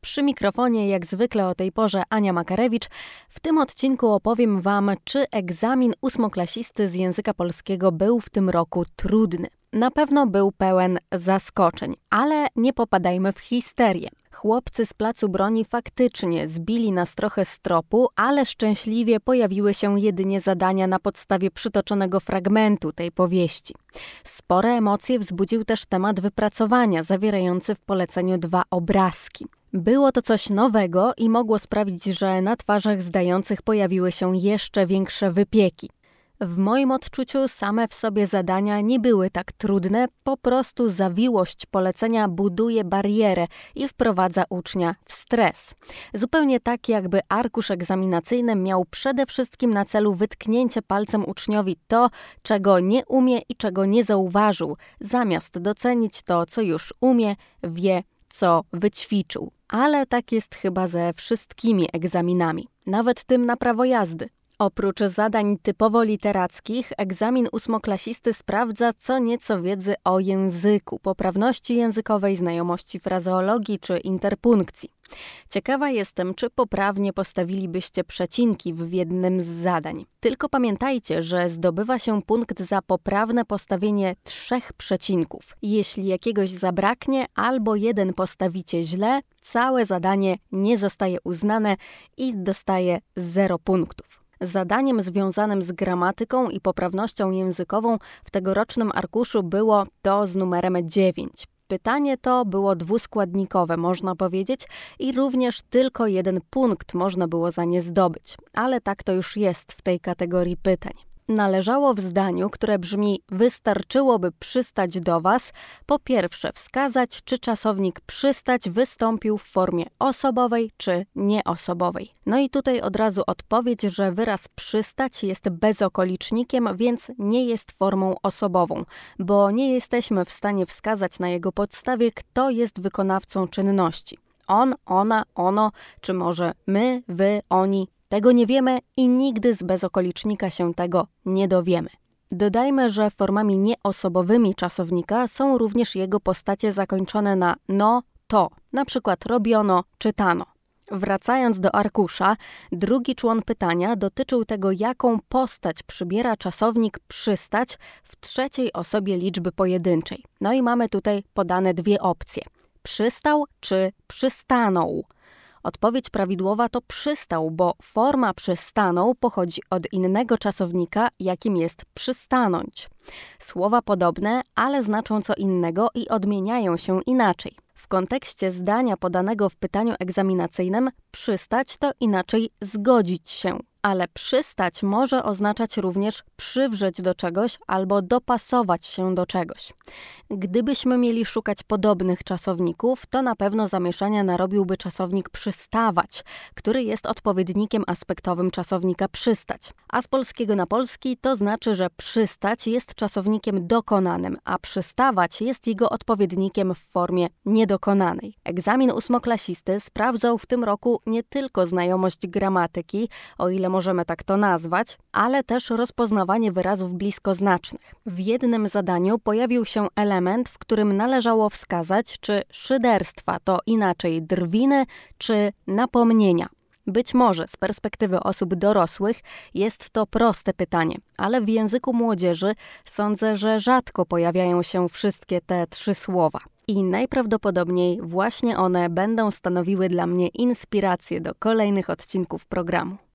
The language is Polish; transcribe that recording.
Przy mikrofonie jak zwykle o tej porze Ania Makarewicz. W tym odcinku opowiem Wam, czy egzamin ósmoklasisty z języka polskiego był w tym roku trudny. Na pewno był pełen zaskoczeń, ale nie popadajmy w histerię. Chłopcy z Placu Broni faktycznie zbili nas trochę z tropu, ale szczęśliwie pojawiły się jedynie zadania na podstawie przytoczonego fragmentu tej powieści. Spore emocje wzbudził też temat wypracowania, zawierający w poleceniu 2 obrazki. Było to coś nowego i mogło sprawić, że na twarzach zdających pojawiły się jeszcze większe wypieki. W moim odczuciu same w sobie zadania nie były tak trudne, po prostu zawiłość polecenia buduje barierę i wprowadza ucznia w stres. Zupełnie tak, jakby arkusz egzaminacyjny miał przede wszystkim na celu wytknięcie palcem uczniowi to, czego nie umie i czego nie zauważył, zamiast docenić to, co już umie, wie, co wyćwiczył. Ale tak jest chyba ze wszystkimi egzaminami, nawet tym na prawo jazdy. Oprócz zadań typowo literackich, egzamin ósmoklasisty sprawdza co nieco wiedzy o języku, poprawności językowej, znajomości frazeologii czy interpunkcji. Ciekawa jestem, czy poprawnie postawilibyście przecinki w jednym z zadań. Tylko pamiętajcie, że zdobywa się punkt za poprawne postawienie 3 przecinków. Jeśli jakiegoś zabraknie albo jeden postawicie źle, całe zadanie nie zostaje uznane i dostaje 0 punktów. Zadaniem związanym z gramatyką i poprawnością językową w tegorocznym arkuszu było to z numerem 9. Pytanie to było dwuskładnikowe, można powiedzieć, i również tylko 1 punkt można było za nie zdobyć. Ale tak to już jest w tej kategorii pytań. Należało w zdaniu, które brzmi wystarczyłoby przystać do Was, po pierwsze wskazać, czy czasownik przystać wystąpił w formie osobowej czy nieosobowej. No i tutaj od razu odpowiedź, że wyraz przystać jest bezokolicznikiem, więc nie jest formą osobową, bo nie jesteśmy w stanie wskazać na jego podstawie, kto jest wykonawcą czynności. On, ona, ono, czy może my, wy, oni. Tego nie wiemy i nigdy z bezokolicznika się tego nie dowiemy. Dodajmy, że formami nieosobowymi czasownika są również jego postacie zakończone na no, to, na przykład robiono, czytano. Wracając do arkusza, drugi człon pytania dotyczył tego, jaką postać przybiera czasownik przystać w trzeciej osobie liczby pojedynczej. No i mamy tutaj podane 2 opcje. Przystał czy przystanął. Odpowiedź prawidłowa to przystał, bo forma przystanął pochodzi od innego czasownika, jakim jest przystanąć. Słowa podobne, ale znaczą co innego i odmieniają się inaczej. W kontekście zdania podanego w pytaniu egzaminacyjnym przystać to inaczej zgodzić się. Ale przystać może oznaczać również przywrzeć do czegoś albo dopasować się do czegoś. Gdybyśmy mieli szukać podobnych czasowników, to na pewno zamieszania narobiłby czasownik przystawać, który jest odpowiednikiem aspektowym czasownika przystać. A z polskiego na polski to znaczy, że przystać jest czasownikiem dokonanym, a przystawać jest jego odpowiednikiem w formie niedokonanej. Egzamin ósmoklasisty sprawdzał w tym roku nie tylko znajomość gramatyki, o ile możemy tak to nazwać, ale też rozpoznawanie wyrazów bliskoznacznych. W jednym zadaniu pojawił się element, w którym należało wskazać, czy szyderstwa to inaczej drwiny, czy napomnienia. Być może z perspektywy osób dorosłych jest to proste pytanie, ale w języku młodzieży sądzę, że rzadko pojawiają się wszystkie te 3 słowa. I najprawdopodobniej właśnie one będą stanowiły dla mnie inspirację do kolejnych odcinków programu.